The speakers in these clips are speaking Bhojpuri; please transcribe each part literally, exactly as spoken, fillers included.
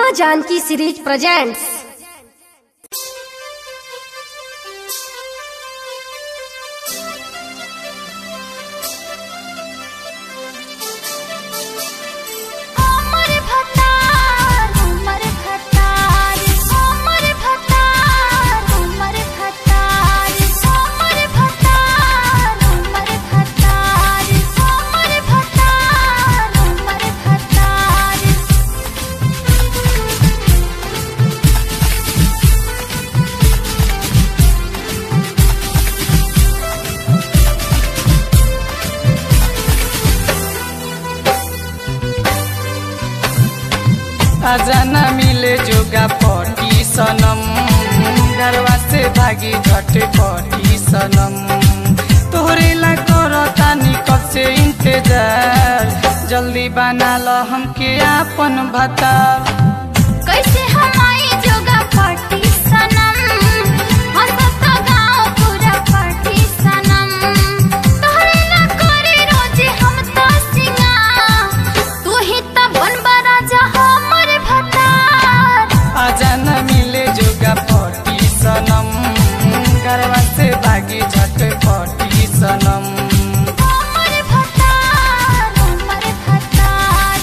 माँ जानकी सीरीज प्रेजेंट्स। आजा न मिले जोगा पटी सनम, घरवा से भागी झटे पटी सनम। तोहरे ला करो तानी कब से इंतजार, जल्दी बना लो हमके आपन भतार। कैसे हम आई जोगा पटी सनम, हंसत गाँव पूरा पटी सनम। तोहरे ला करे रोजे हम तो सिंगार, तू ही तो बनबा राजा हमर भतार। आजा न मिले जोगा पटी सनम, घरवा से भागी झटे पटी सनम। हमर भतार हमर भतार।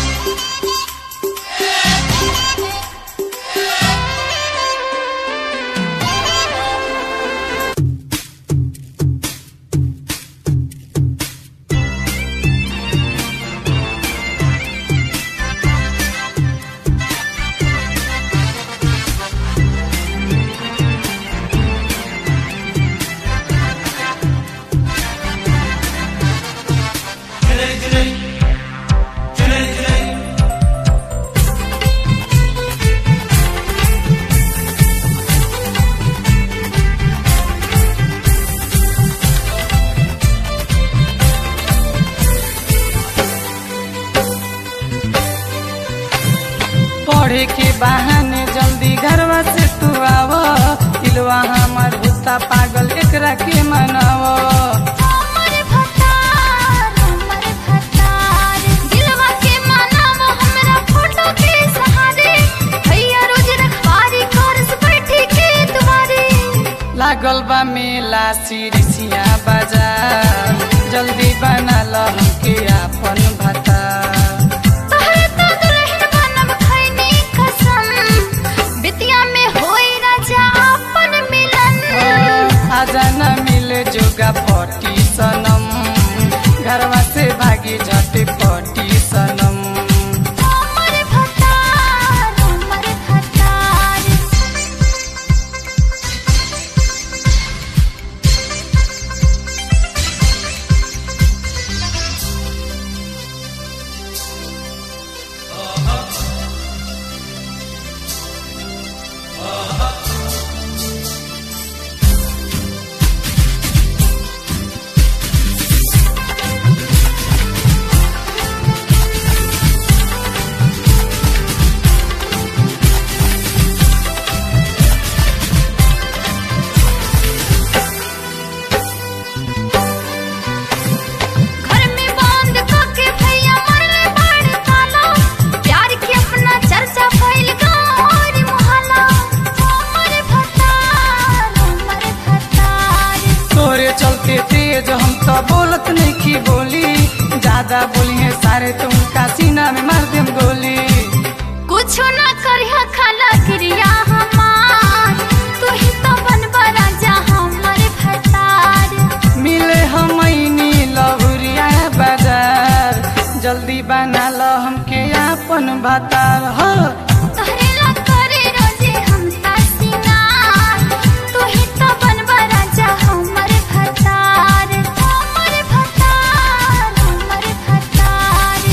पढ़े के बहाने जल्दी घरवा से तू आव, दिलवा हमर होता पागल एकरा के मनाव। हमर भतार हमर भतार, दिलवा के मनाव हमरा फोटो के सहारे। भैया रोज रखवारी करस बैठी के दुआरे। लागल बा मेला सिरिसिया बाजार, जल्दी बना लो हमके आपन भतार। तोहरे तो दुल्हन बनब खैनी कसम, बिटिया में होई राजा अपन मिलन। आजा न मिले जोगा पटी सनम, घरवा से भागी झटे पटी सनम। हमर भतार हमर भतार। घर में बंद करके भैया मरले बाड़ ताला, प्यार के अपना चर्चा फैल गाँव और मोहल्ला। हमर भतार हमर भतार। तोरे चलते तेज हम तो बोलत नहीं की बोली, ज्यादा बोली है सारे तुमका सीना में मार देम गोली। कुछो ना करिया खाला क्रिया हमार, तू ही तो बनबा राजा हमर भतार। मिले हम लहुरिया बाजार, जल्दी बना लो हमके आपन भतार। हो तोहरे ला करे रोजे हम ता सिंगार, तू ही तो बनबा राजा हमर भतार। हमर भतार हमर भतार।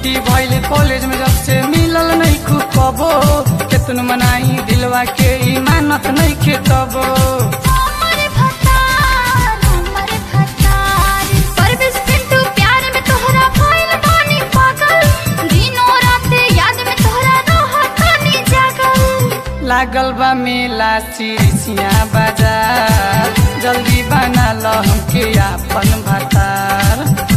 छुट्टी भइल कॉलेज में जब से मिलल नहीं खूब कबो केतन मनाई दिलवा के इमानत नहीं खेतबो हमर भतार हमर भतार परवेश पिंटू प्यार में तोहरा भइल बानी पागल दिनो रात याद में तोहरा रहतानी जागल लागल बा मेला सिरिसिया बाजार जल्दी बना ल हमके आपन भतार।